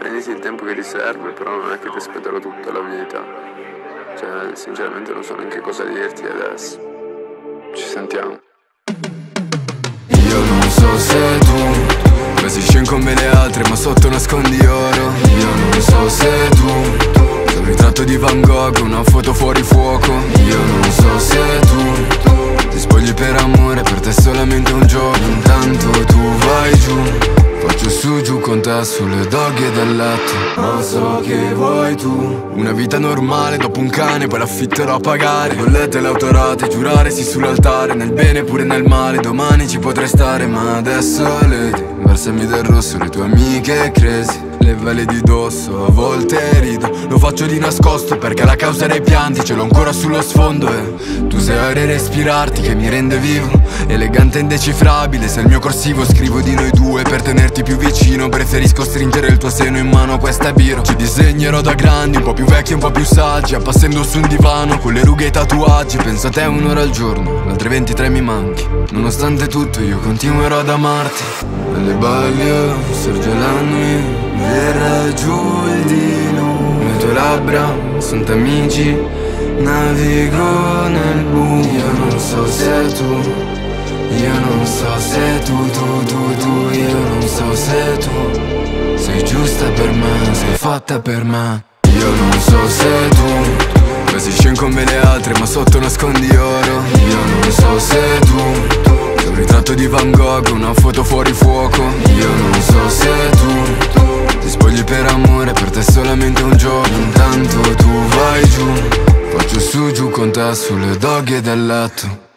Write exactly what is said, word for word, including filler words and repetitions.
prenditi il tempo che ti serve, però non è che ti aspetterò tutta la vita. Cioè, sinceramente non so neanche cosa dirti adesso. Ci sentiamo. Io non so se tu vesti scen come le altre ma sotto nascondi oro. Io non so se tu sei un ritratto di Van Gogh, una foto fuori fuoco. Io non so se tu ti spogli per amore, per te è solamente un gioco. Intanto tu vai giù, faccio su giù con te sulle doghe del letto. Ma so che vuoi tu una vita normale, dopo un cane poi l'affitterò a pagare. Bollette, le autorate, giurare sì sull'altare, nel bene pure nel male, domani ci potrei stare. Ma adesso lady, versami del rosso, le tue amiche crazy, le vele di dosso, a volte rido, lo faccio di nascosto perché la causa dei pianti ce l'ho ancora sullo sfondo. E tu sei aria respirarti che mi rende vivo, elegante e indecifrabile, sei il mio corsivo, scrivo di noi due per tenerti più vicino. Preferisco stringere il tuo seno in mano, questa birra. Ci disegnerò da grandi, un po' più vecchi e un po' più saggi, appassendo su un divano con le rughe e i tatuaggi. Penso a te un'ora al giorno, le altre ventitré mi manchi. Nonostante tutto io continuerò ad amarti. Nelle baglie sorge la nuit, verrà giù il diluvio, le tue labbra sono te amici, navigo nel buio. Io non so se tu, io non so se tu, tu, tu, tu, io non so se tu sei giusta per me, sei fatta per me. Io non so se tu vesti scen come le altre ma sotto nascondi oro. Io non so se tu sei un ritratto di Van Gogh, una foto fuori fuoco. Io non so se tu ti spogli per amore, per te è solamente un gioco. Intanto tu vai giù, faccio su giù con te sulle doghe del letto.